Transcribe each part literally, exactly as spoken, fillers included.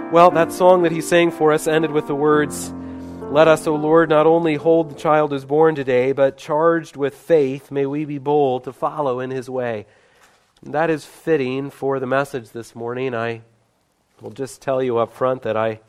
Well, that song that he sang for us ended with the words, "Let us, O Lord, not only hold the child who's born today, but charged with faith, may we be bold to follow in his way." And that is fitting for the message this morning. I will just tell you up front that I,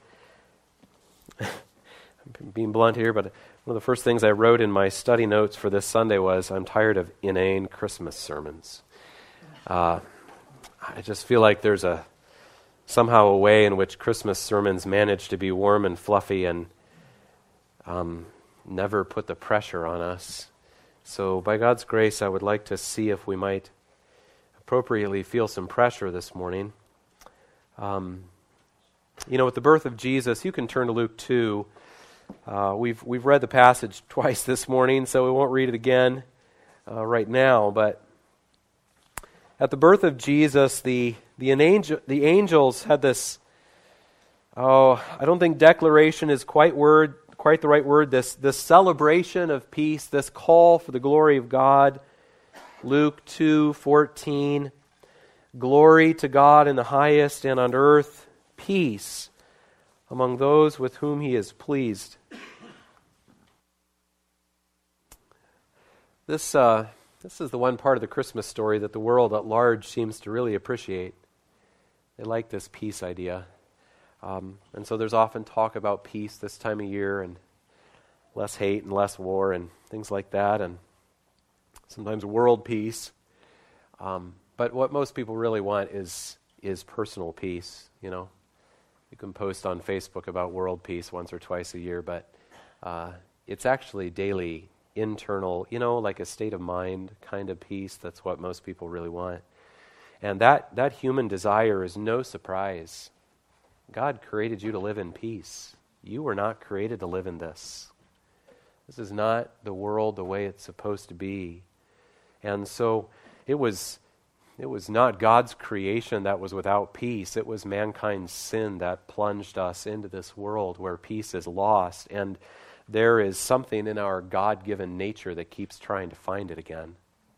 I'm being blunt here, but one of the first things I wrote in my study notes for this Sunday was, I'm tired of inane Christmas sermons. Uh, I just feel like there's a somehow a way in which Christmas sermons manage to be warm and fluffy and um, never put the pressure on us. So by God's grace, I would like to see if we might appropriately feel some pressure this morning. Um, you know, with the birth of Jesus, you can turn to Luke two. Uh, we've we've read the passage twice this morning, so we won't read it again uh, right now. But at the birth of Jesus, the the angel, the angels had this. Oh, I don't think declaration is quite word quite the right word. This this celebration of peace, this call for the glory of God. Luke two fourteen, glory to God in the highest, and on earth peace among those with whom he is pleased. This uh, this is the one part of the Christmas story that the world at large seems to really appreciate. They like this peace idea. Um, and so there's often talk about peace this time of year, and less hate and less war and things like that, and sometimes world peace. Um, but what most people really want is is personal peace, you know. You can post on Facebook about world peace once or twice a year, but uh, it's actually daily, internal, you know, like a state of mind kind of peace. That's what most people really want. And that, that human desire is no surprise. God created you to live in peace. You were not created to live in this. This is not the world the way it's supposed to be. And so it was it was not God's creation that was without peace. It was mankind's sin that plunged us into this world where peace is lost. And there is something in our God-given nature that keeps trying to find it again.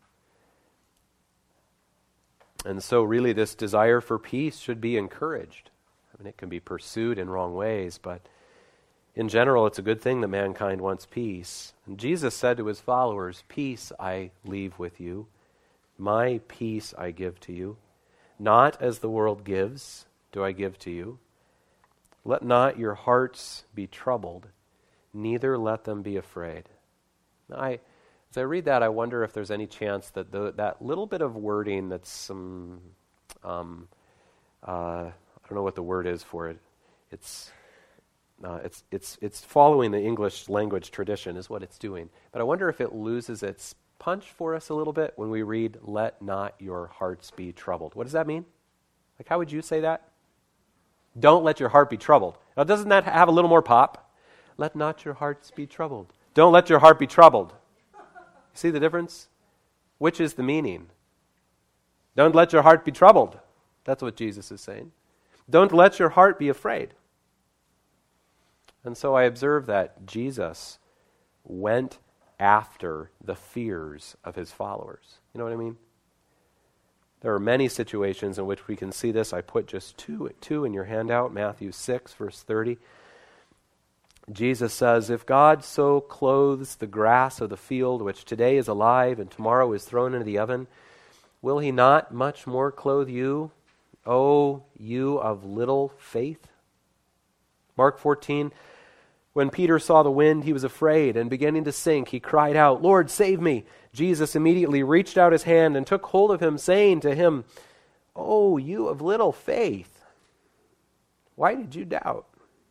And so really this desire for peace should be encouraged. I mean, it can be pursued in wrong ways, but in general, it's a good thing that mankind wants peace. And Jesus said to his followers, "Peace I leave with you. My peace I give to you. Not as the world gives, do I give to you. Let not your hearts be troubled, neither let them be afraid." Now, I, as I read that, I wonder if there's any chance that the, that little bit of wording that's some, um, uh, I don't know what the word is for it. It's uh, it's it's it's following the English language tradition is what it's doing. But I wonder if it loses its punch for us a little bit when we read, "Let not your hearts be troubled." What does that mean? Like, how would you say that? Don't let your heart be troubled. Now, doesn't that have a little more pop? Let not your hearts be troubled. Don't let your heart be troubled. See the difference? Which is the meaning? Don't let your heart be troubled. That's what Jesus is saying. Don't let your heart be afraid. And so I observe that Jesus went after the fears of his followers. You know what I mean? There are many situations in which we can see this. I put just two, two in your handout, Matthew six, verse thirty. Jesus says, "If God so clothes the grass of the field, which today is alive and tomorrow is thrown into the oven, will he not much more clothe you, O you of little faith?" Mark fourteen, when Peter saw the wind, he was afraid, and beginning to sink, he cried out, "Lord, save me." Jesus immediately reached out his hand and took hold of him, saying to him, "Oh, you of little faith, why did you doubt?"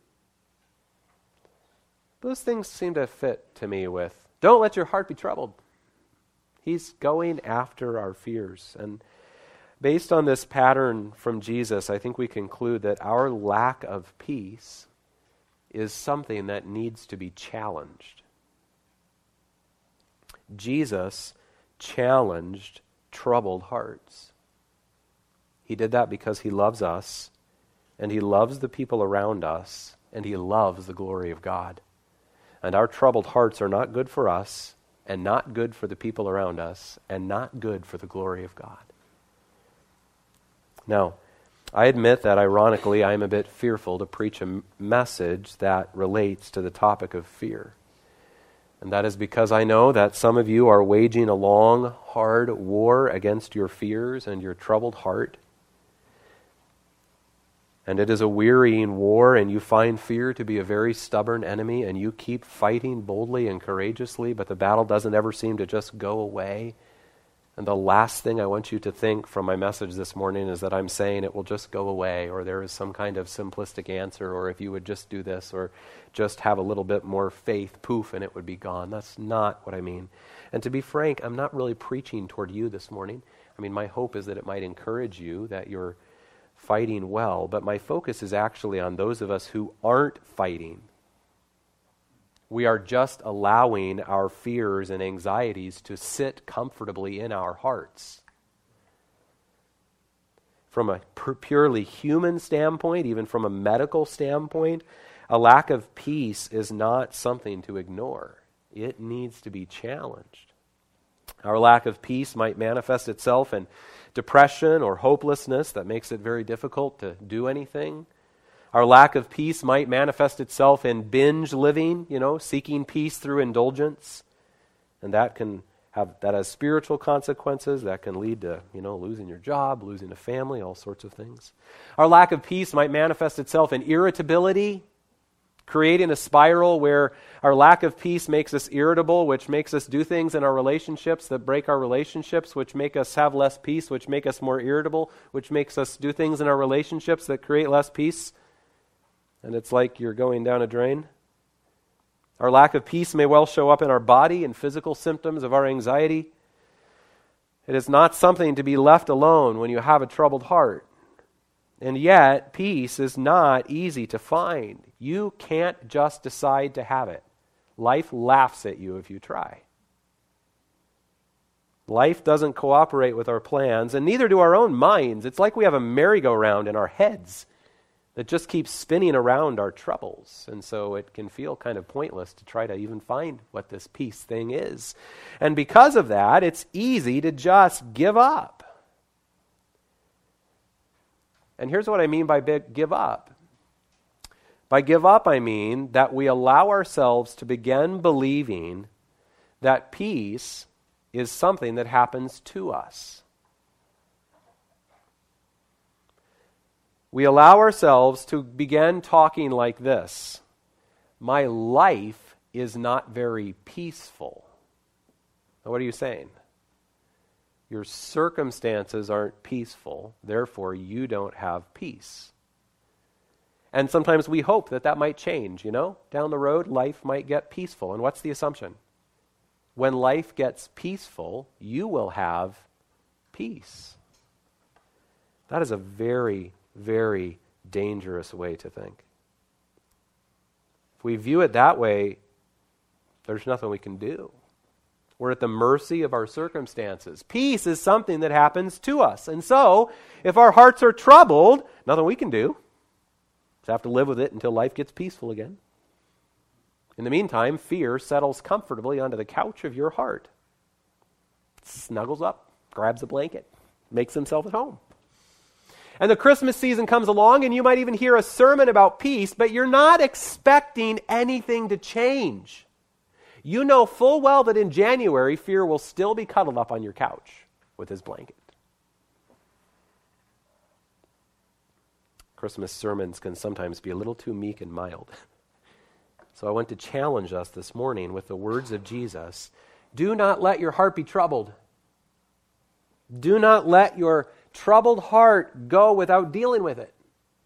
Those things seem to fit to me with, don't let your heart be troubled. He's going after our fears. And based on this pattern from Jesus, I think we conclude that our lack of peace is something that needs to be challenged. Jesus challenged troubled hearts. He did that because he loves us, and he loves the people around us, and he loves the glory of God. And our troubled hearts are not good for us, and not good for the people around us, and not good for the glory of God. Now, I admit that, ironically, I am a bit fearful to preach a m- message that relates to the topic of fear. And that is because I know that some of you are waging a long, hard war against your fears and your troubled heart. And it is a wearying war, and you find fear to be a very stubborn enemy, and you keep fighting boldly and courageously, but the battle doesn't ever seem to just go away. And the last thing I want you to think from my message this morning is that I'm saying it will just go away, or there is some kind of simplistic answer, or if you would just do this, or just have a little bit more faith, poof, and it would be gone. That's not what I mean. And to be frank, I'm not really preaching toward you this morning. I mean, my hope is that it might encourage you, that you're fighting well, but my focus is actually on those of us who aren't fighting. We are just allowing our fears and anxieties to sit comfortably in our hearts. From a purely human standpoint, even from a medical standpoint, a lack of peace is not something to ignore. It needs to be challenged. Our lack of peace might manifest itself in depression or hopelessness that makes it very difficult to do anything. Our lack of peace might manifest itself in binge living, you know, seeking peace through indulgence. And that can have, that has spiritual consequences. That can lead to, you know, losing your job, losing a family, all sorts of things. Our lack of peace might manifest itself in irritability, creating a spiral where our lack of peace makes us irritable, which makes us do things in our relationships that break our relationships, which make us have less peace, which make us more irritable, which makes us do things in our relationships that create less peace. And it's like you're going down a drain. Our lack of peace may well show up in our body and physical symptoms of our anxiety. It is not something to be left alone when you have a troubled heart. And yet, peace is not easy to find. You can't just decide to have it. Life laughs at you if you try. Life doesn't cooperate with our plans, and neither do our own minds. It's like we have a merry-go-round in our heads that just keeps spinning around our troubles. And so it can feel kind of pointless to try to even find what this peace thing is. And because of that, it's easy to just give up. And here's what I mean by big give up. By give up, I mean that we allow ourselves to begin believing that peace is something that happens to us. We allow ourselves to begin talking like this: my life is not very peaceful. Now, what are you saying? Your circumstances aren't peaceful, therefore you don't have peace. And sometimes we hope that that might change, you know? Down the road, life might get peaceful. And what's the assumption? When life gets peaceful, you will have peace. That is a very very dangerous way to think. If we view it that way, there's nothing we can do. We're at the mercy of our circumstances. Peace is something that happens to us. And so, if our hearts are troubled, nothing we can do. Just have to live with it until life gets peaceful again. In the meantime, fear settles comfortably onto the couch of your heart. Snuggles up, grabs a blanket, makes himself at home. And the Christmas season comes along, and you might even hear a sermon about peace, but you're not expecting anything to change. You know full well that in January, fear will still be cuddled up on your couch with his blanket. Christmas sermons can sometimes be a little too meek and mild. So I want to challenge us this morning with the words of Jesus. Do not let your heart be troubled. Do not let your troubled heart go without dealing with it.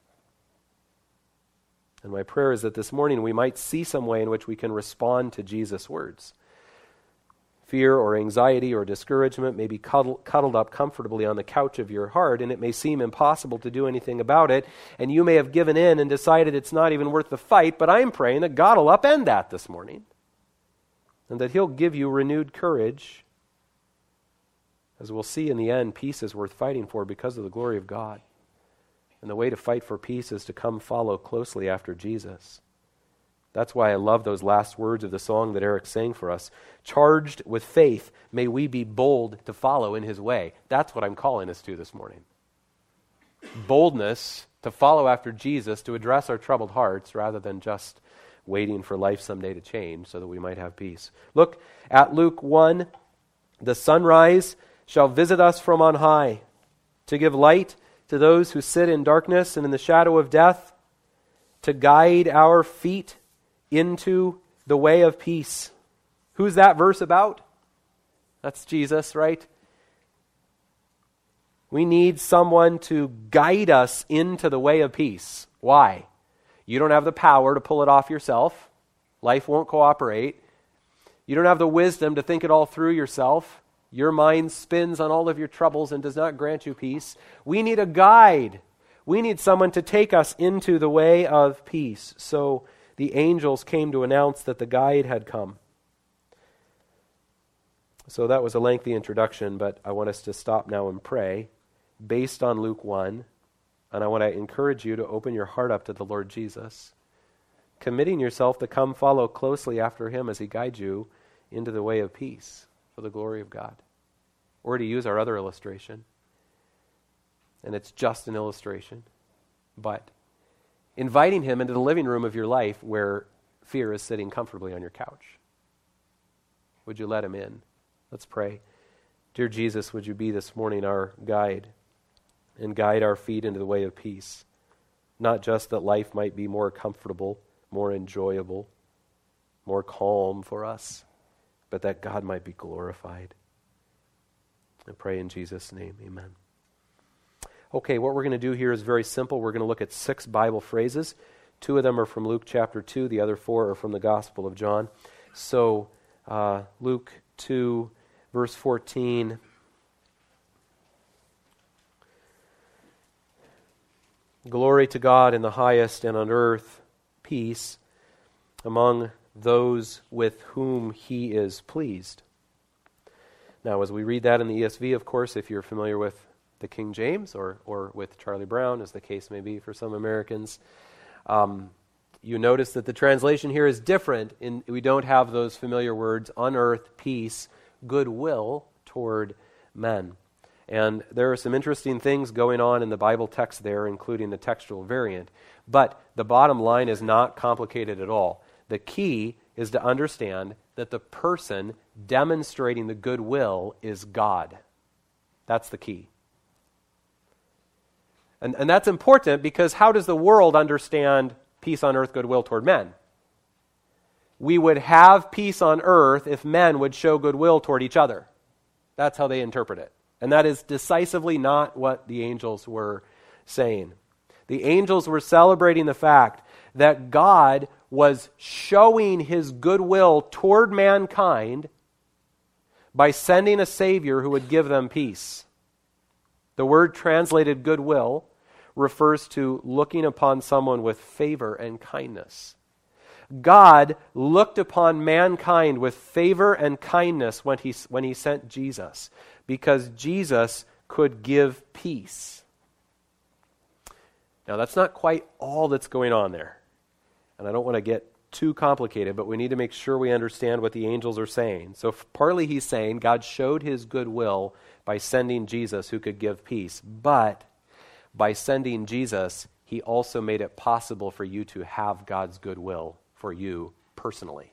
And my prayer is that this morning we might see some way in which we can respond to Jesus' words. Fear or anxiety or discouragement may be cuddled, cuddled up comfortably on the couch of your heart, and it may seem impossible to do anything about it, and you may have given in and decided it's not even worth the fight, but I'm praying that God will upend that this morning, and that He'll give you renewed courage. As we'll see in the end, peace is worth fighting for because of the glory of God. And the way to fight for peace is to come follow closely after Jesus. That's why I love those last words of the song that Eric sang for us. Charged with faith, may we be bold to follow in His way. That's what I'm calling us to this morning. boldness to follow after Jesus, to address our troubled hearts, rather than just waiting for life someday to change so that we might have peace. Look at Luke one. The sunrise shall visit us from on high, to give light to those who sit in darkness and in the shadow of death, to guide our feet into the way of peace. Who's that verse about? That's Jesus, right? We need someone to guide us into the way of peace. Why? You don't have the power to pull it off yourself. Life won't cooperate. You don't have the wisdom to think it all through yourself. Your mind spins on all of your troubles and does not grant you peace. We need a guide. We need someone to take us into the way of peace. So the angels came to announce that the guide had come. So that was a lengthy introduction, but I want us to stop now and pray based on Luke one. And I want to encourage you to open your heart up to the Lord Jesus, committing yourself to come follow closely after him as he guides you into the way of peace for the glory of God. Or to use our other illustration, and it's just an illustration, but inviting him into the living room of your life where fear is sitting comfortably on your couch. Would you let him in? Let's pray. Dear Jesus, would you be this morning our guide and guide our feet into the way of peace? Not just that life might be more comfortable, more enjoyable, more calm for us, but that God might be glorified. I pray in Jesus' name, amen. Okay, what we're going to do here is very simple. We're going to look at six Bible phrases. Two of them are from Luke chapter two. The other four are from the Gospel of John. So, uh, Luke two, verse fourteen. Glory to God in the highest, and on earth peace among those with whom he is pleased. Now, as we read that in the E S V, of course, if you're familiar with the King James or, or with Charlie Brown, as the case may be for some Americans, um, you notice that the translation here is different. In, we don't have those familiar words, on earth, peace, goodwill toward men. And there are some interesting things going on in the Bible text there, including the textual variant. But the bottom line is not complicated at all. The key is to understand that the person demonstrating the goodwill is God. That's the key. And, and that's important because how does the world understand peace on earth, goodwill toward men? We would have peace on earth if men would show goodwill toward each other. That's how they interpret it. And that is decisively not what the angels were saying. The angels were celebrating the fact that God was showing his goodwill toward mankind by sending a Savior who would give them peace. The word translated goodwill refers to looking upon someone with favor and kindness. God looked upon mankind with favor and kindness when he, when he sent Jesus, because Jesus could give peace. Now, that's not quite all that's going on there. And I don't want to get too complicated, but we need to make sure we understand what the angels are saying. So partly he's saying God showed his goodwill by sending Jesus who could give peace. But by sending Jesus, he also made it possible for you to have God's goodwill for you personally.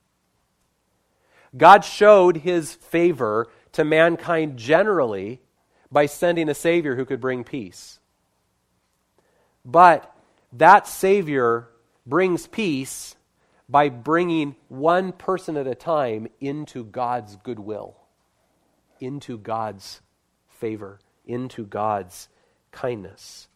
God showed his favor to mankind generally by sending a Savior who could bring peace. But that Savior brings peace by bringing one person at a time into God's goodwill, into God's favor, into God's kindness.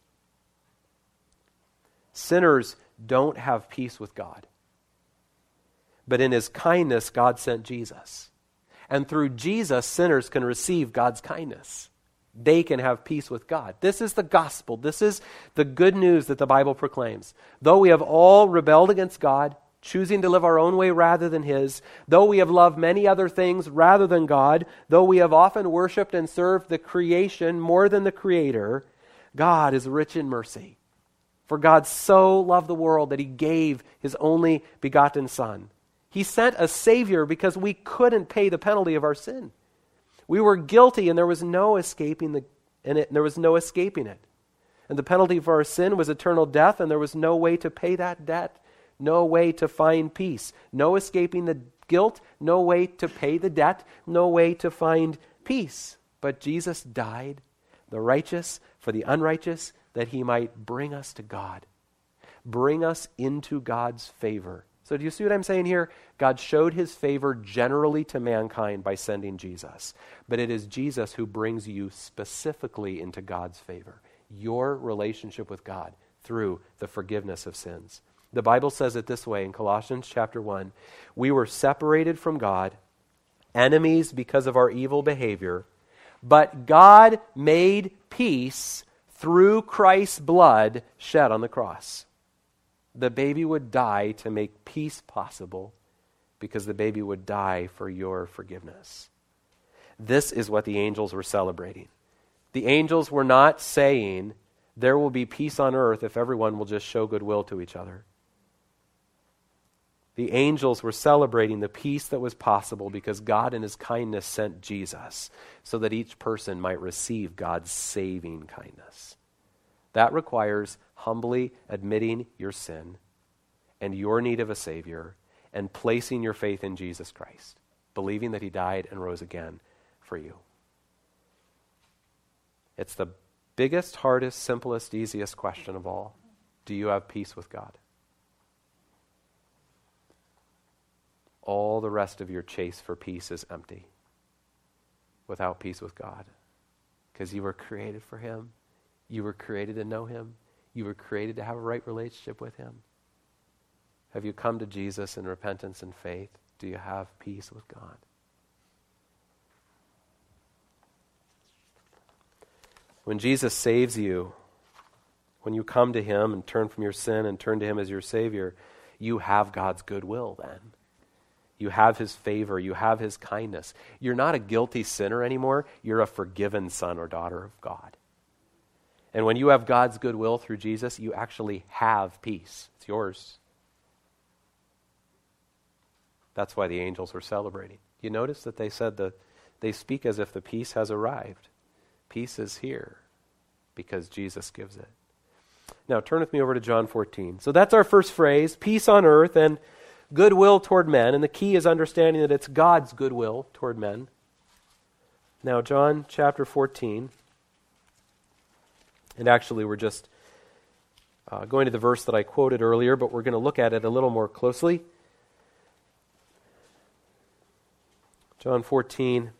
Sinners don't have peace with God. But in his kindness, God sent Jesus. And through Jesus, sinners can receive God's kindness. They can have peace with God. This is the gospel. This is the good news that the Bible proclaims. Though we have all rebelled against God, choosing to live our own way rather than his, though we have loved many other things rather than God, though we have often worshipped and served the creation more than the Creator, God is rich in mercy. For God so loved the world that he gave his only begotten Son. He sent a Savior because we couldn't pay the penalty of our sin. We were guilty and there was no escaping the, in it, and there was no escaping it. And the penalty for our sin was eternal death, and there was no way to pay that debt, no way to find peace, no escaping the guilt, no way to pay the debt, no way to find peace. But Jesus died, the righteous for the unrighteous, that he might bring us to God, bring us into God's favor. So do you see what I'm saying here? God showed his favor generally to mankind by sending Jesus. But it is Jesus who brings you specifically into God's favor, your relationship with God through the forgiveness of sins. The Bible says it this way in Colossians chapter one. We were separated from God, enemies because of our evil behavior, but God made peace through Christ's blood shed on the cross. The baby would die to make peace possible because the baby would die for your forgiveness. This is what the angels were celebrating. The angels were not saying there will be peace on earth if everyone will just show goodwill to each other. The angels were celebrating the peace that was possible because God in his kindness sent Jesus so that each person might receive God's saving kindness. That requires humbly admitting your sin and your need of a Savior and placing your faith in Jesus Christ, believing that he died and rose again for you. It's the biggest, hardest, simplest, easiest question of all. Do you have peace with God? All the rest of your chase for peace is empty without peace with God, because you were created for him. You were created to know him. You were created to have a right relationship with him. Have you come to Jesus in repentance and faith? Do you have peace with God? When Jesus saves you, when you come to him and turn from your sin and turn to him as your Savior, you have God's goodwill then. You have his favor. You have his kindness. You're not a guilty sinner anymore. You're a forgiven son or daughter of God. And when you have God's goodwill through Jesus, you actually have peace. It's yours. That's why the angels were celebrating. You notice that they said that they speak as if the peace has arrived. Peace is here because Jesus gives it. Now turn with me over to John fourteen. So that's our first phrase, peace on earth and goodwill toward men. And the key is understanding that it's God's goodwill toward men. Now John chapter fourteen. And actually we're just uh, going to the verse that I quoted earlier, but we're going to look at it a little more closely. John fourteen.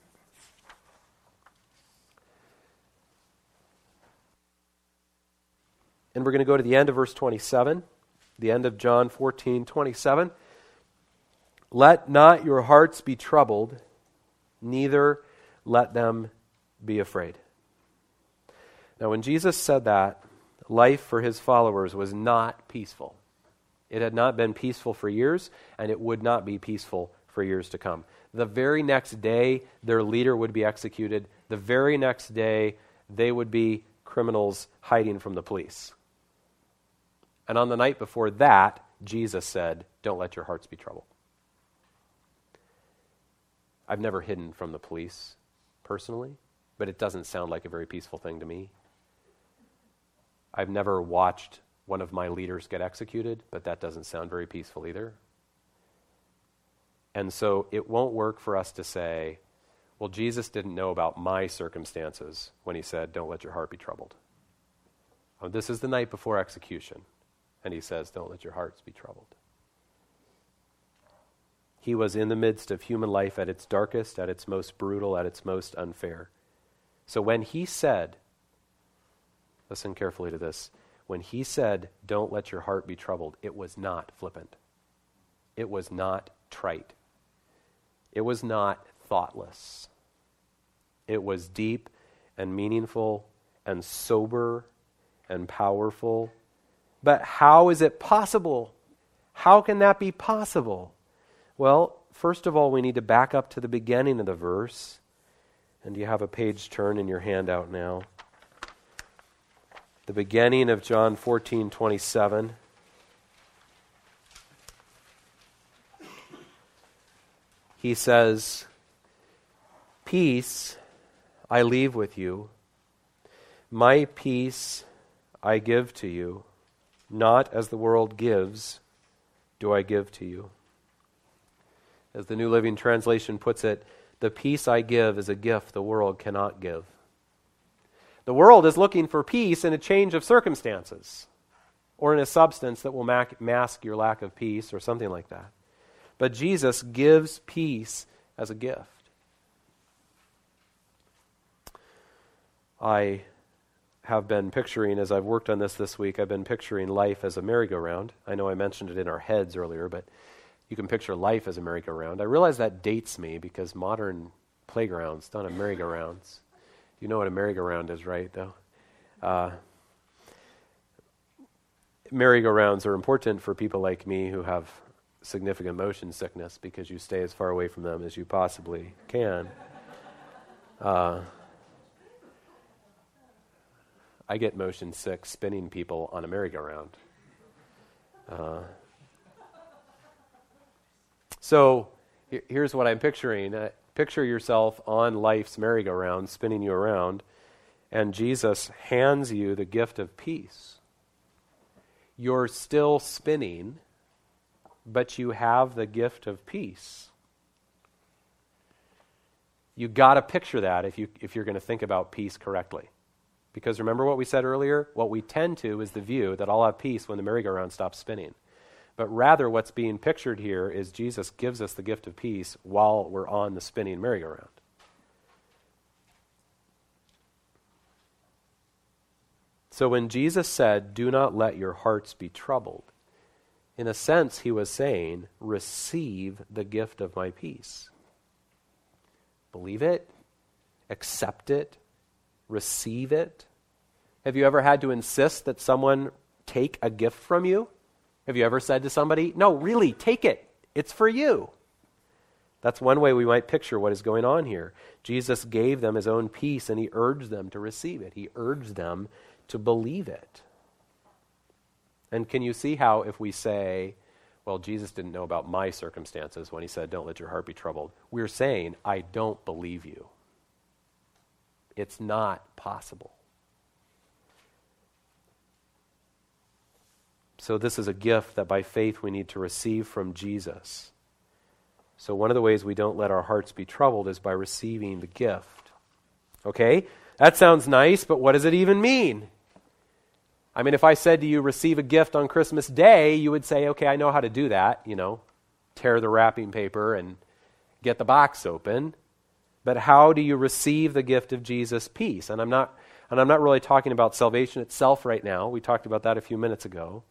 And we're going to go to the end of verse twenty-seven. The end of John fourteen, twenty-seven. Let not your hearts be troubled, neither let them be afraid. Now when Jesus said that, life for his followers was not peaceful. It had not been peaceful for years, and it would not be peaceful for years to come. The very next day, their leader would be executed. The very next day, they would be criminals hiding from the police. And on the night before that, Jesus said, don't let your hearts be troubled. I've never hidden from the police personally, but it doesn't sound like a very peaceful thing to me. I've never watched one of my leaders get executed, but that doesn't sound very peaceful either. And so it won't work for us to say, well, Jesus didn't know about my circumstances when he said, don't let your heart be troubled. Oh, this is the night before execution. And he says, don't let your hearts be troubled. He was in the midst of human life at its darkest, at its most brutal, at its most unfair. So when he said, listen carefully to this, when he said, don't let your heart be troubled, it was not flippant. It was not trite. It was not thoughtless. It was deep and meaningful and sober and powerful. But how is it possible? How can that be possible? Well, first of all, we need to back up to the beginning of the verse. And you have a page turn in your handout now. The beginning of John fourteen twenty-seven. He says, peace I leave with you. My peace I give to you, not as the world gives, do I give to you. As the New Living Translation puts it, the peace I give is a gift the world cannot give. The world is looking for peace in a change of circumstances, or in a substance that will ma- mask your lack of peace, or something like that. But Jesus gives peace as a gift. I have been picturing, as I've worked on this this week, I've been picturing life as a merry-go-round. I know I mentioned it in our heads earlier, but you can picture life as a merry-go-round. I realize that dates me because modern playgrounds don't have merry-go-rounds. You know what a merry-go-round is, right, though? Uh, merry-go-rounds are important for people like me who have significant motion sickness because you stay as far away from them as you possibly can. Uh, I get motion sick spinning people on a merry-go-round. Uh, so he- here's what I'm picturing. Uh, picture yourself on life's merry-go-round, spinning you around, and Jesus hands you the gift of peace. You're still spinning, but you have the gift of peace. You got to picture that if you if you're going to think about peace correctly. Because remember what we said earlier? What we tend to is the view that I'll have peace when the merry-go-round stops spinning. But rather what's being pictured here is Jesus gives us the gift of peace while we're on the spinning merry-go-round. So when Jesus said, "Do not let your hearts be troubled," in a sense he was saying, receive the gift of my peace. Believe it, accept it, receive it. Have you ever had to insist that someone take a gift from you? Have you ever said to somebody, no, really, take it. It's for you. That's one way we might picture what is going on here. Jesus gave them his own peace and he urged them to receive it. He urged them to believe it. And can you see how if we say, well, Jesus didn't know about my circumstances when he said, don't let your heart be troubled. We're saying, I don't believe you. It's not possible. So this is a gift that by faith we need to receive from Jesus. So one of the ways we don't let our hearts be troubled is by receiving the gift. Okay? That sounds nice, but what does it even mean? I mean, if I said to you, receive a gift on Christmas Day, you would say, okay, I know how to do that, you know, tear the wrapping paper and get the box open. But how do you receive the gift of Jesus' peace? And I'm not and I'm not really talking about salvation itself right now. We talked about that a few minutes ago.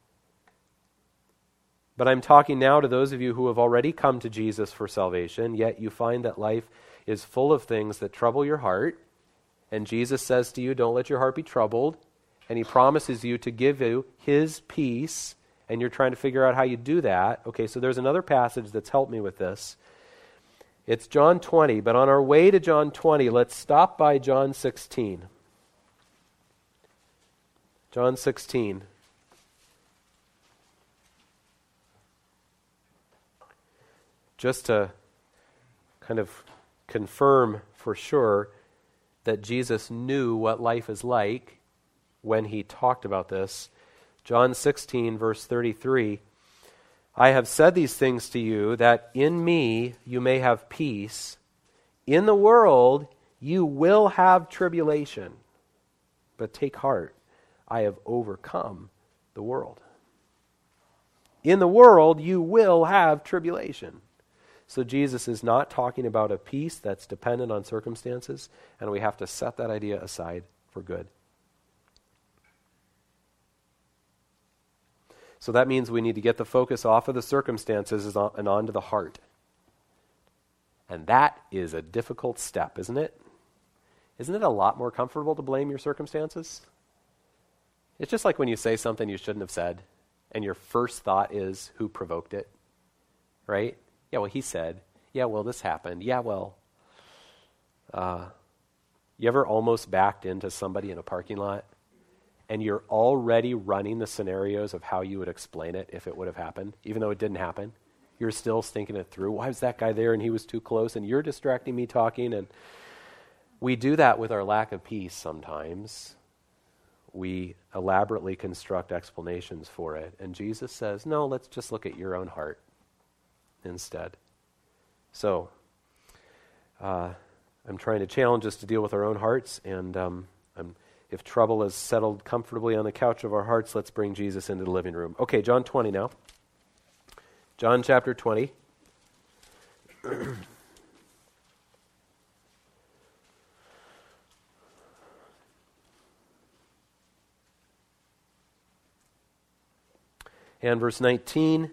But I'm talking now to those of you who have already come to Jesus for salvation, yet you find that life is full of things that trouble your heart. And Jesus says to you, don't let your heart be troubled. And he promises you to give you his peace. And you're trying to figure out how you do that. Okay, so there's another passage that's helped me with this. It's John twenty, but on our way to John twenty, let's stop by John sixteen. John sixteen. Just to kind of confirm for sure that Jesus knew what life is like when he talked about this. John sixteen, verse thirty-three. I have said these things to you that in me you may have peace. In the world you will have tribulation. But take heart, I have overcome the world. In the world you will have tribulation. So Jesus is not talking about a peace that's dependent on circumstances, and we have to set that idea aside for good. So that means we need to get the focus off of the circumstances and onto the heart. And that is a difficult step, isn't it? Isn't it a lot more comfortable to blame your circumstances? It's just like when you say something you shouldn't have said, and your first thought is, who provoked it? Right? Yeah, well, he said, yeah, well, this happened. Yeah, well. Uh, you ever almost backed into somebody in a parking lot and you're already running the scenarios of how you would explain it if it would have happened, even though it didn't happen? You're still thinking it through. Why was that guy there and he was too close and you're distracting me talking? And we do that with our lack of peace sometimes. we elaborately construct explanations for it. And Jesus says, no, let's just look at your own heart instead. So, uh, I'm trying to challenge us to deal with our own hearts, and um, I'm, if trouble is settled comfortably on the couch of our hearts, let's bring Jesus into the living room. Okay, John twenty now. John chapter twenty. And verse nineteen.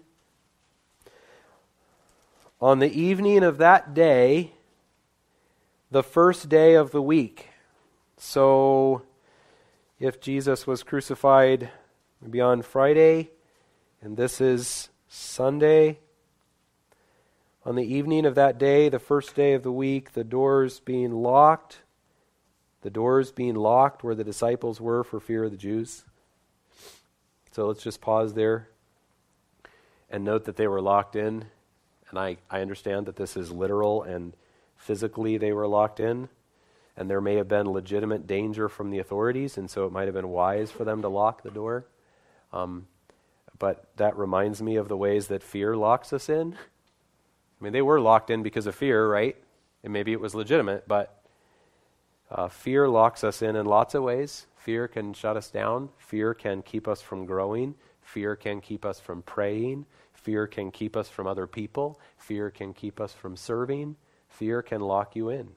On the evening of that day, the first day of the week. So, if Jesus was crucified maybe on Friday, and this is Sunday, on the evening of that day, the first day of the week, the doors being locked, the doors being locked where the disciples were for fear of the Jews. So let's just pause there and note that they were locked in. And I, I understand that this is literal and physically they were locked in. And there may have been legitimate danger from the authorities, and so it might have been wise for them to lock the door. Um, but that reminds me of the ways that fear locks us in. I mean, they were locked in because of fear, right? And maybe it was legitimate, but uh, fear locks us in in lots of ways. Fear can shut us down. Fear can keep us from growing. Fear can keep us from praying. Fear can keep us from other people. Fear can keep us from serving. Fear can lock you in.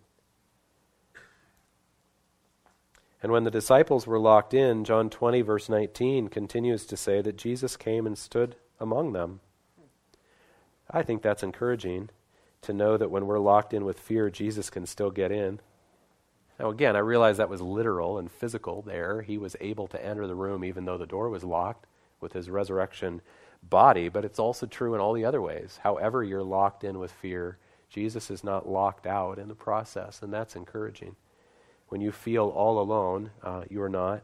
And when the disciples were locked in, John twenty, verse nineteen, continues to say that Jesus came and stood among them. I think that's encouraging to know that when we're locked in with fear, Jesus can still get in. Now again, I realize that was literal and physical there. He was able to enter the room even though the door was locked with his resurrection body, but it's also true in all the other ways. However you're locked in with fear, Jesus is not locked out in the process, and that's encouraging. When you feel all alone, uh, you're not.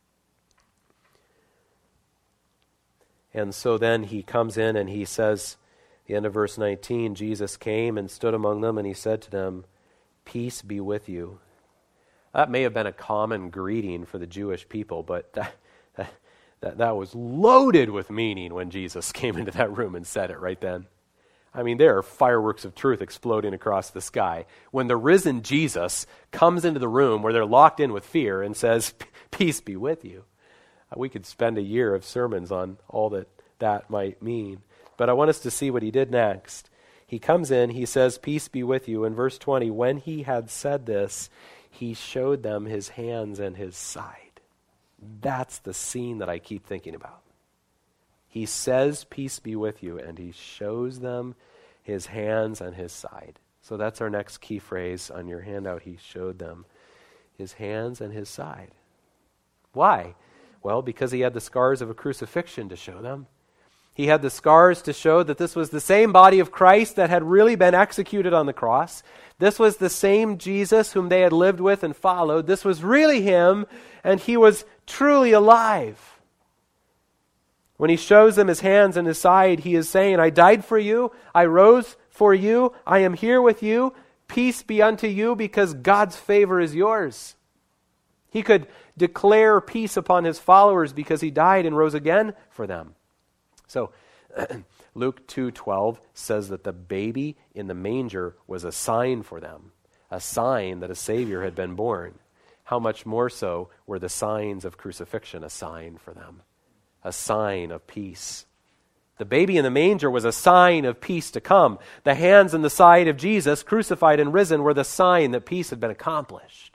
And so then he comes in and he says, the end of verse nineteen, Jesus came and stood among them and he said to them, "Peace be with you." That may have been a common greeting for the Jewish people, but that, that, that, that was loaded with meaning when Jesus came into that room and said it right then. I mean, there are fireworks of truth exploding across the sky. When the risen Jesus comes into the room where they're locked in with fear and says, "Peace be with you," uh, we could spend a year of sermons on all that that might mean. But I want us to see what he did next. He comes in, he says, "Peace be with you." In verse twenty, when he had said this, he showed them his hands and his side. That's the scene that I keep thinking about. He says, "Peace be with you," and he shows them his hands and his side. So that's our next key phrase on your handout. He showed them his hands and his side. Why? Well, because he had the scars of a crucifixion to show them. He had the scars to show that this was the same body of Christ that had really been executed on the cross. This was the same Jesus whom they had lived with and followed. This was really him, and he was truly alive. When he shows them his hands and his side, he is saying, "I died for you, I rose for you, I am here with you, peace be unto you because God's favor is yours." He could declare peace upon his followers because he died and rose again for them. So Luke two twelve says that the baby in the manger was a sign for them, a sign that a Savior had been born. How much more so were the signs of crucifixion a sign for them? A sign of peace. The baby in the manger was a sign of peace to come. The hands and the side of Jesus, crucified and risen, were the sign that peace had been accomplished.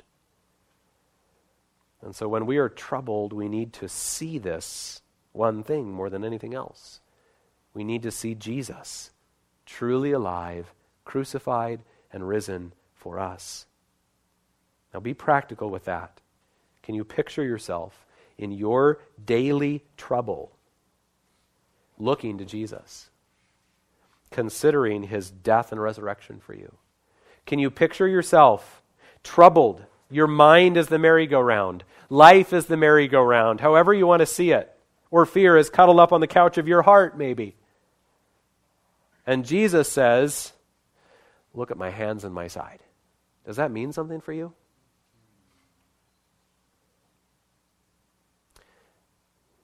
And so when we are troubled, we need to see this one thing more than anything else. We need to see Jesus, truly alive, crucified and risen for us. Now be practical with that. Can you picture yourself in your daily trouble, looking to Jesus, considering his death and resurrection for you? Can you picture yourself troubled? Your mind is the merry-go-round. Life is the merry-go-round, however you want to see it. Or fear is cuddled up on the couch of your heart, maybe. And Jesus says, "Look at my hands and my side." Does that mean something for you?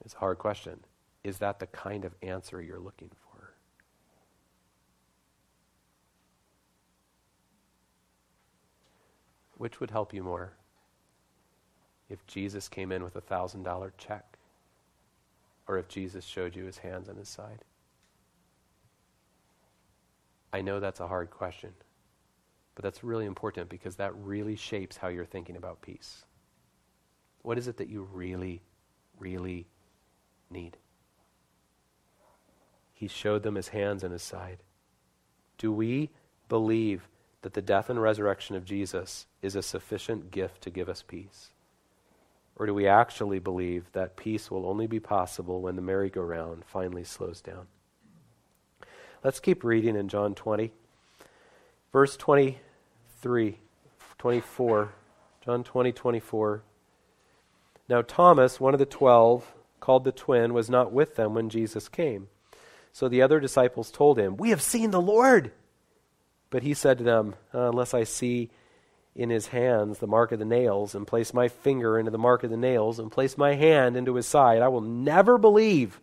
It's a hard question. Is that the kind of answer you're looking for? Which would help you more? If Jesus came in with a thousand dollar check, or if Jesus showed you his hands on his side? I know that's a hard question, but that's really important because that really shapes how you're thinking about peace. What is it that you really, really need? He showed them his hands and his side. Do we believe that the death and resurrection of Jesus is a sufficient gift to give us peace? Or do we actually believe that peace will only be possible when the merry-go-round finally slows down? Let's keep reading in John twenty. Verse twenty-three, twenty-four. John twenty, twenty-four. Now Thomas, one of the twelve, called the twin, was not with them when Jesus came. So the other disciples told him, "We have seen the Lord." But he said to them, "Unless I see in his hands the mark of the nails, and place my finger into the mark of the nails, and place my hand into his side, I will never believe."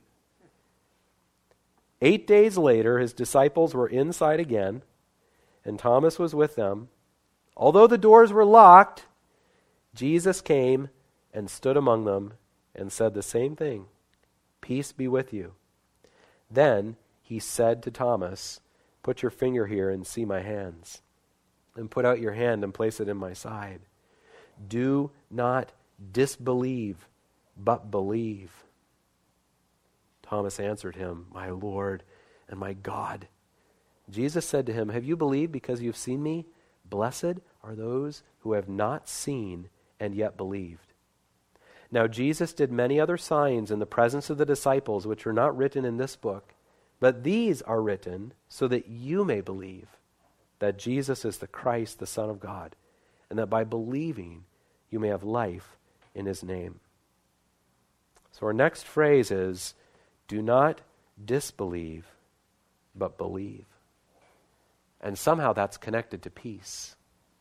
Eight days later, his disciples were inside again, and Thomas was with them. Although the doors were locked, Jesus came and stood among them and said the same thing, "Peace be with you." Then he said to Thomas, "Put your finger here and see my hands, and put out your hand and place it in my side. Do not disbelieve, but believe." Thomas answered him, "My Lord and my God." Jesus said to him, "Have you believed because you've seen me? Blessed are those who have not seen and yet believed." Now Jesus did many other signs in the presence of the disciples, which are not written in this book, but these are written so that you may believe that Jesus is the Christ, the Son of God, and that by believing you may have life in his name. So our next phrase is, do not disbelieve, but believe. And somehow that's connected to peace.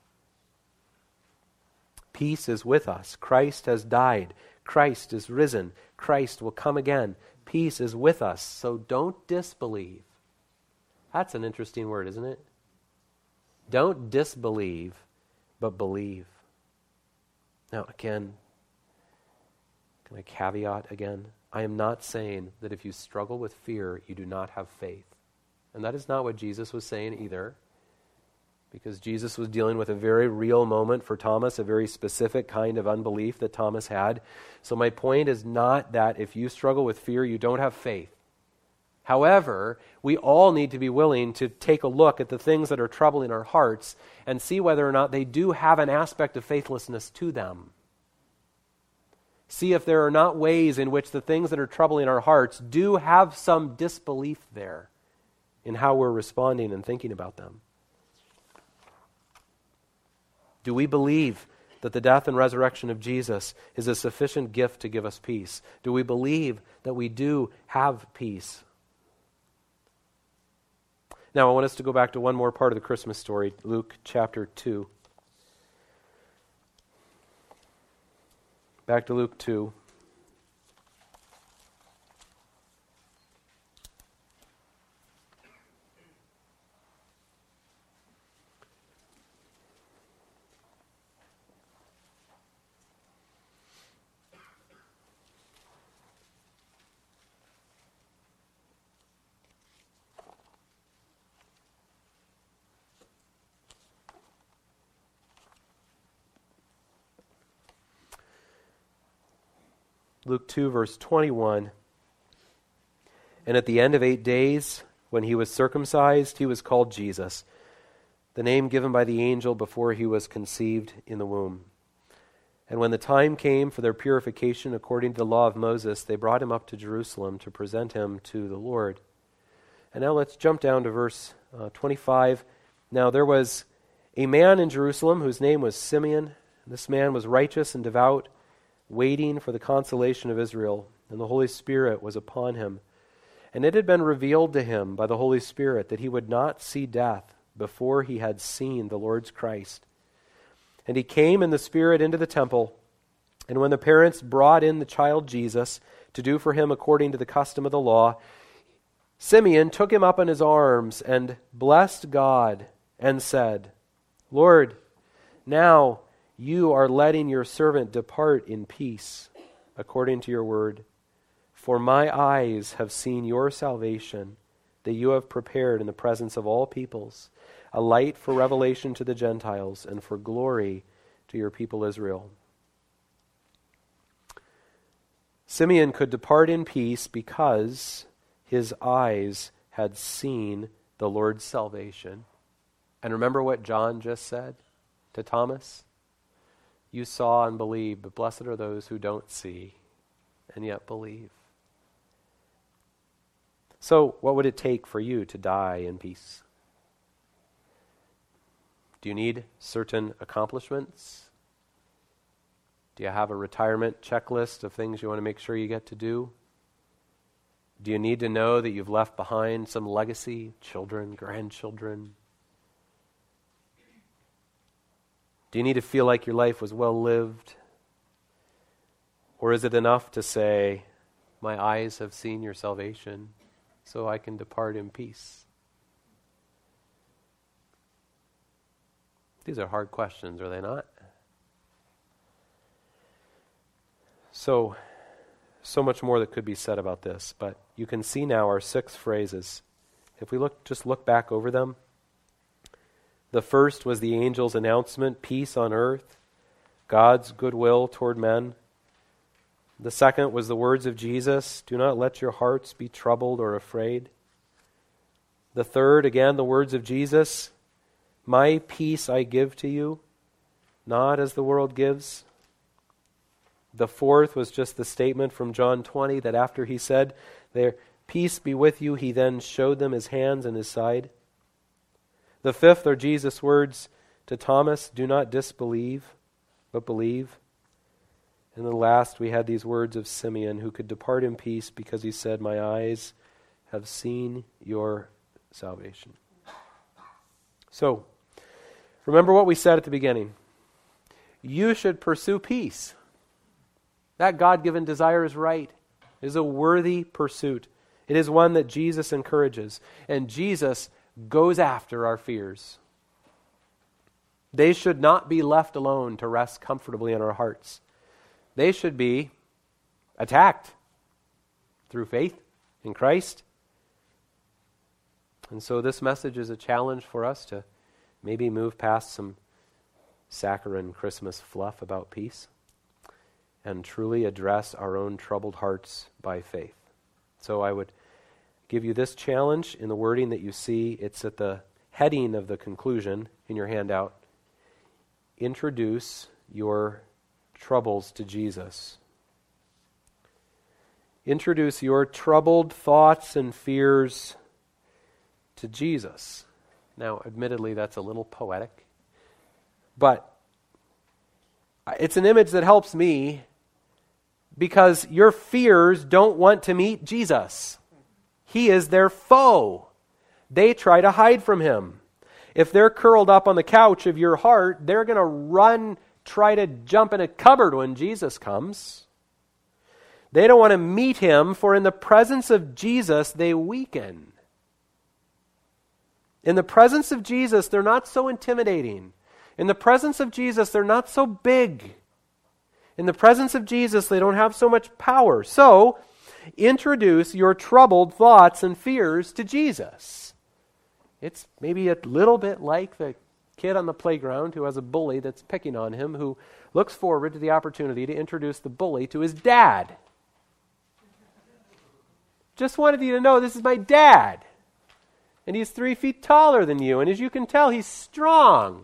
Peace is with us. Christ has died. Christ is risen. Christ will come again. Peace is with us. So don't disbelieve. That's an interesting word, isn't it? Don't disbelieve, but believe. Now, again, can I caveat again? I am not saying that if you struggle with fear, you do not have faith. And that is not what Jesus was saying either, because Jesus was dealing with a very real moment for Thomas, a very specific kind of unbelief that Thomas had. So my point is not that if you struggle with fear, you don't have faith. However, we all need to be willing to take a look at the things that are troubling our hearts and see whether or not they do have an aspect of faithlessness to them. See if there are not ways in which the things that are troubling our hearts do have some disbelief there in how we're responding and thinking about them. Do we believe that the death and resurrection of Jesus is a sufficient gift to give us peace? Do we believe that we do have peace? Now, I want us to go back to one more part of the Christmas story, Luke chapter two. Back to Luke two. Luke two, verse twenty-one. And at the end of eight days, when he was circumcised, he was called Jesus, the name given by the angel before he was conceived in the womb. And when the time came for their purification according to the law of Moses, they brought him up to Jerusalem to present him to the Lord. And now let's jump down to verse uh, twenty-five. Now there was a man in Jerusalem whose name was Simeon. This man was righteous and devout, waiting for the consolation of Israel, and the Holy Spirit was upon him. And it had been revealed to him by the Holy Spirit that he would not see death before he had seen the Lord's Christ. And he came in the Spirit into the temple, And when the parents brought in the child Jesus to do for him according to the custom of the law, Simeon took him up in his arms and blessed God and said, Lord, now you are letting your servant depart in peace, according to your word. For my eyes have seen your salvation, that you have prepared in the presence of all peoples, a light for revelation to the Gentiles and for glory to your people Israel. Simeon could depart in peace because his eyes had seen the Lord's salvation. And remember what John just said to Thomas? You saw and believed, but blessed are those who don't see and yet believe. So, what would it take for you to die in peace? Do you need certain accomplishments? Do you have a retirement checklist of things you want to make sure you get to do? Do you need to know that you've left behind some legacy, children, grandchildren? Do you need to feel like your life was well lived? Or is it enough to say, my eyes have seen your salvation, so I can depart in peace? These are hard questions, are they not? So, so much more that could be said about this, but you can see now our six phrases. If we look, just look back over them. The first was the angel's announcement, peace on earth, God's goodwill toward men. The second was the words of Jesus, do not let your hearts be troubled or afraid. The third, again, the words of Jesus, my peace I give to you, not as the world gives. The fourth was just the statement from John twenty that after he said, "There, peace be with you," he then showed them his hands and his side. The fifth are Jesus' words to Thomas, do not disbelieve, but believe. And the last, we had these words of Simeon, who could depart in peace because he said, my eyes have seen your salvation. So, remember what we said at the beginning. You should pursue peace. That God-given desire is right. It is a worthy pursuit. It is one that Jesus encourages. And Jesus goes after our fears. They should not be left alone to rest comfortably in our hearts. They should be attacked through faith in Christ. And so this message is a challenge for us to maybe move past some saccharine Christmas fluff about peace and truly address our own troubled hearts by faith. So I would give you this challenge in the wording that you see. It's at the heading of the conclusion in your handout. Introduce your troubles to Jesus. Introduce your troubled thoughts and fears to Jesus. Now, admittedly, that's a little poetic, but it's an image that helps me because your fears don't want to meet Jesus. He is their foe. They try to hide from him. If they're curled up on the couch of your heart, they're going to run, try to jump in a cupboard when Jesus comes. They don't want to meet him, for in the presence of Jesus, they weaken. In the presence of Jesus, they're not so intimidating. In the presence of Jesus, they're not so big. In the presence of Jesus, they don't have so much power. So, introduce your troubled thoughts and fears to Jesus. It's maybe a little bit like the kid on the playground who has a bully that's picking on him, who looks forward to the opportunity to introduce the bully to his dad. Just wanted you to know this is my dad. And he's three feet taller than you. And as you can tell, he's strong.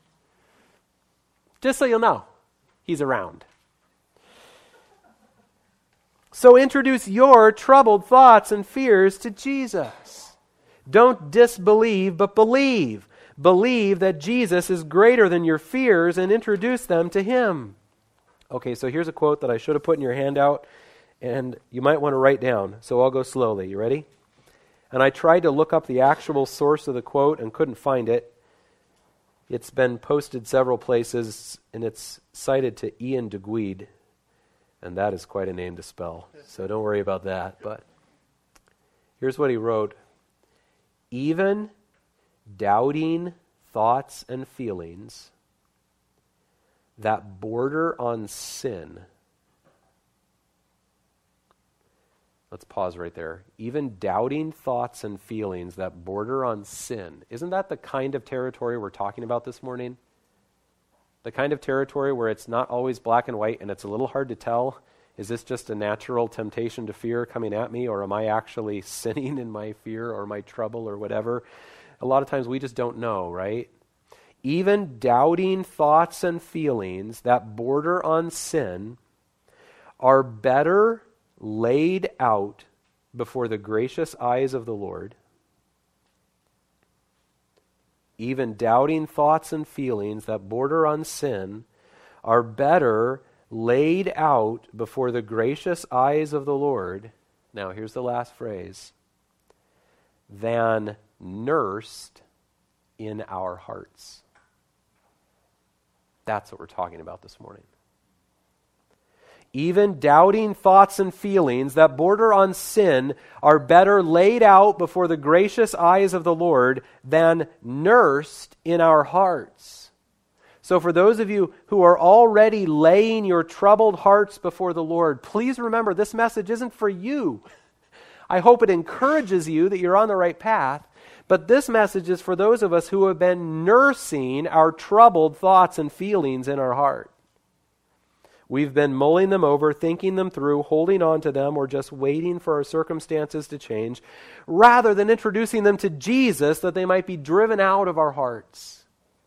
Just so you'll know, he's around. So introduce your troubled thoughts and fears to Jesus. Don't disbelieve, but believe. Believe that Jesus is greater than your fears and introduce them to him. Okay, so here's a quote that I should have put in your handout, and you might want to write down. So I'll go slowly. You ready? And I tried to look up the actual source of the quote and couldn't find it. It's been posted several places, and it's cited to Ian Duguid. And that is quite a name to spell. So don't worry about that. But here's what he wrote. Even doubting thoughts and feelings that border on sin. Let's pause right there. Even doubting thoughts and feelings that border on sin. Isn't that the kind of territory we're talking about this morning? The kind of territory where it's not always black and white and it's a little hard to tell. Is this just a natural temptation to fear coming at me, or am I actually sinning in my fear or my trouble or whatever? A lot of times we just don't know, right? Even doubting thoughts and feelings that border on sin are better laid out before the gracious eyes of the Lord. Even doubting thoughts and feelings that border on sin are better laid out before the gracious eyes of the Lord. Now, here's the last phrase. Than nursed in our hearts. That's what we're talking about this morning. Even doubting thoughts and feelings that border on sin are better laid out before the gracious eyes of the Lord than nursed in our hearts. So for those of you who are already laying your troubled hearts before the Lord, please remember this message isn't for you. I hope it encourages you that you're on the right path, but this message is for those of us who have been nursing our troubled thoughts and feelings in our heart. We've been mulling them over, thinking them through, holding on to them, or just waiting for our circumstances to change, rather than introducing them to Jesus that they might be driven out of our hearts.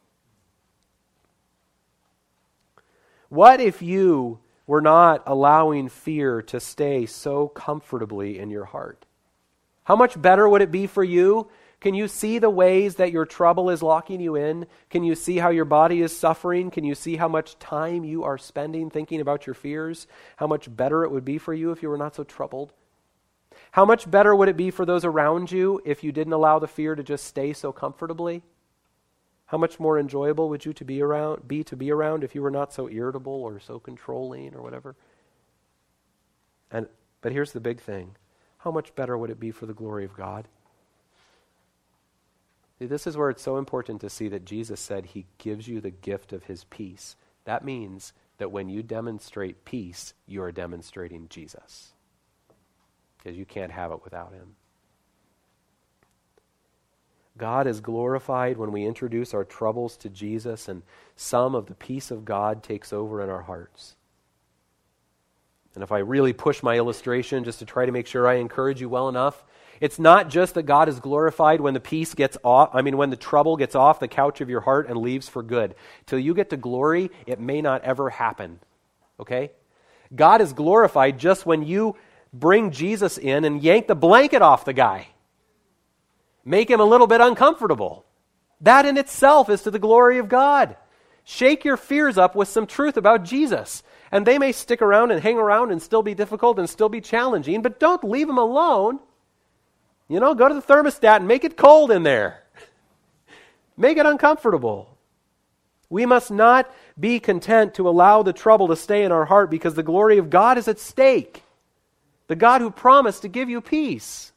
What if you were not allowing fear to stay so comfortably in your heart? How much better would it be for you? Can you see the ways that your trouble is locking you in? Can you see how your body is suffering? Can you see how much time you are spending thinking about your fears? How much better it would be for you if you were not so troubled? How much better would it be for those around you if you didn't allow the fear to just stay so comfortably? How much more enjoyable would you to be around, be to be around if you were not so irritable or so controlling or whatever? And but here's the big thing. How much better would it be for the glory of God? See, this is where it's so important to see that Jesus said he gives you the gift of his peace. That means that when you demonstrate peace, you are demonstrating Jesus. Because you can't have it without him. God is glorified when we introduce our troubles to Jesus, and some of the peace of God takes over in our hearts. And if I really push my illustration just to try to make sure I encourage you well enough, it's not just that God is glorified when the peace gets off, I mean when the trouble gets off the couch of your heart and leaves for good. Till you get to glory, it may not ever happen. Okay? God is glorified just when you bring Jesus in and yank the blanket off the guy. Make him a little bit uncomfortable. That in itself is to the glory of God. Shake your fears up with some truth about Jesus. And they may stick around and hang around and still be difficult and still be challenging, but don't leave them alone. You know, go to the thermostat and make it cold in there. Make it uncomfortable. We must not be content to allow the trouble to stay in our heart because the glory of God is at stake. The God who promised to give you peace.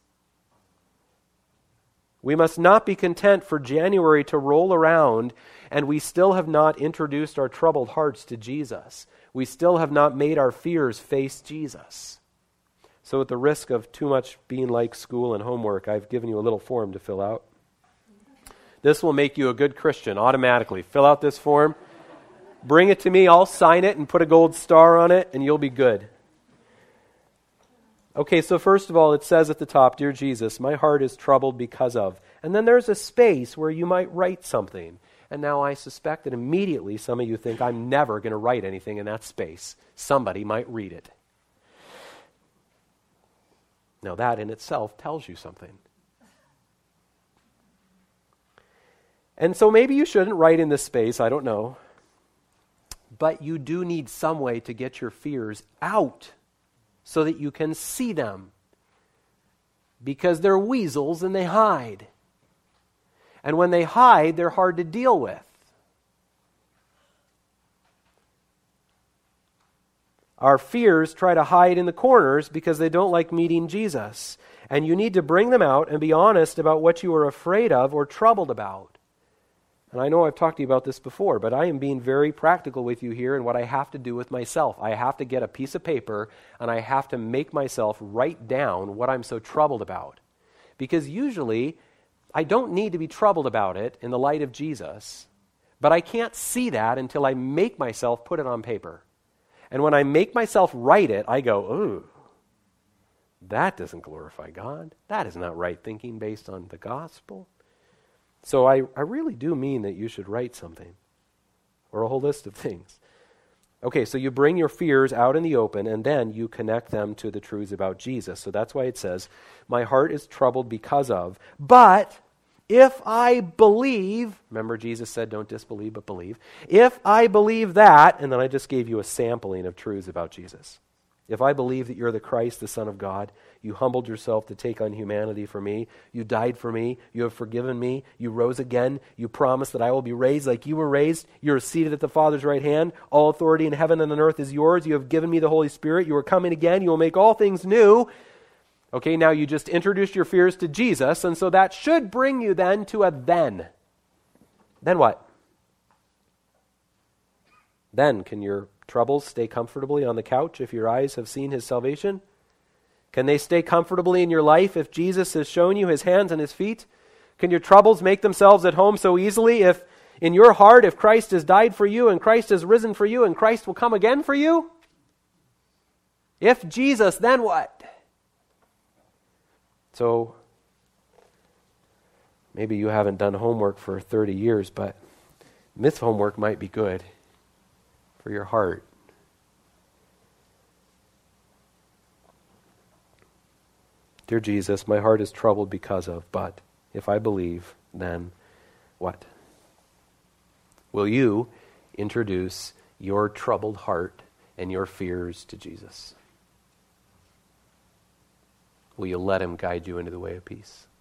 We must not be content for January to roll around and we still have not introduced our troubled hearts to Jesus. We still have not made our fears face Jesus. So at the risk of too much being like school and homework, I've given you a little form to fill out. This will make you a good Christian automatically. Fill out this form. Bring it to me. I'll sign it and put a gold star on it, and you'll be good. Okay, so first of all, it says at the top, Dear Jesus, my heart is troubled because of. And then there's a space where you might write something. And now I suspect that immediately some of you think, I'm never going to write anything in that space. Somebody might read it. Now that in itself tells you something. And so maybe you shouldn't write in this space, I don't know. But you do need some way to get your fears out so that you can see them. Because they're weasels and they hide. And when they hide, they're hard to deal with. Our fears try to hide in the corners because they don't like meeting Jesus. And you need to bring them out and be honest about what you are afraid of or troubled about. And I know I've talked to you about this before, but I am being very practical with you here in what I have to do with myself. I have to get a piece of paper and I have to make myself write down what I'm so troubled about. Because usually I don't need to be troubled about it in the light of Jesus, but I can't see that until I make myself put it on paper. And when I make myself write it, I go, ooh, that doesn't glorify God. That is not right thinking based on the gospel. So I, I really do mean that you should write something or a whole list of things. Okay, so you bring your fears out in the open and then you connect them to the truths about Jesus. So that's why it says, my heart is troubled because of, but if I believe, remember Jesus said don't disbelieve but believe, if I believe that, and then I just gave you a sampling of truths about Jesus. If I believe that you're the Christ, the Son of God, you humbled yourself to take on humanity for me, you died for me, you have forgiven me, you rose again, you promised that I will be raised like you were raised, you're seated at the Father's right hand, all authority in heaven and on earth is yours, you have given me the Holy Spirit, you are coming again, you will make all things new. Okay, now you just introduced your fears to Jesus, and so that should bring you then to a then. Then what? Then can your troubles stay comfortably on the couch if your eyes have seen his salvation? Can they stay comfortably in your life if Jesus has shown you his hands and his feet? Can your troubles make themselves at home so easily if in your heart, if Christ has died for you and Christ has risen for you and Christ will come again for you? If Jesus, then what? So, maybe you haven't done homework for thirty years, but this homework might be good for your heart. Dear Jesus, my heart is troubled because of, but if I believe, then what? Will you introduce your troubled heart and your fears to Jesus? Will you let him guide you into the way of peace?